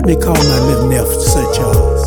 me call my little nephew, Sir Charles.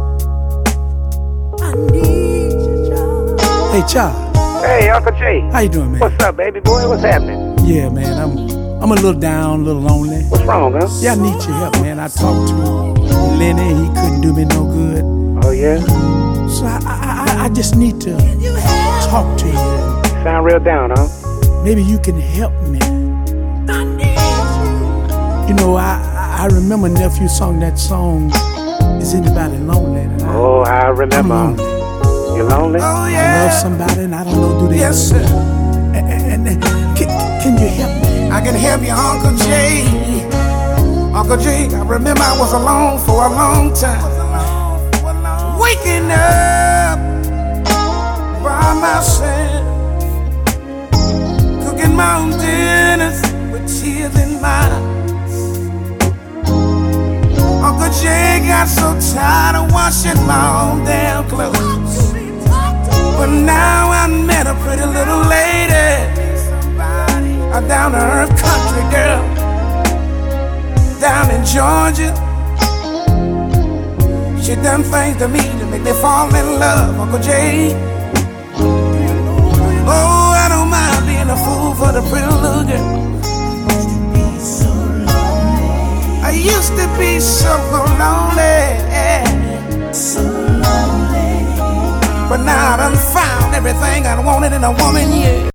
I need you, Charles. Hey, Charles. Hey, Uncle Jay. How you doing, man? What's up, baby boy? What's happening? Yeah, man, I'm a little down, a little lonely. What's wrong, man? Yeah, I need your help, man. I talked to Lenny. He couldn't do me no good. Oh, yeah? So I just need to talk to you. Sound real down, huh? Maybe you can help me. I need you. You know, I remember nephew sung that song, Is Anybody Lonely? Oh, I remember. I'm lonely. You lonely? Oh, yeah. I love somebody and I don't know, do they? Yes, sir. And can you help me? I can help you, Uncle Jay. Uncle Jay, I remember I was alone for a long time. Waking up by myself, cooking my own dinners with tears in my eyes. Uncle Jay got so tired of washing my own damn clothes. But now I met a pretty little lady, a down-to-earth country girl down in Georgia. She done things to me to make me fall in love, Uncle Jay. Oh, I don't mind being a fool for the pretty little girl. I used to be so lonely, but now I done found everything I wanted in a woman, yeah.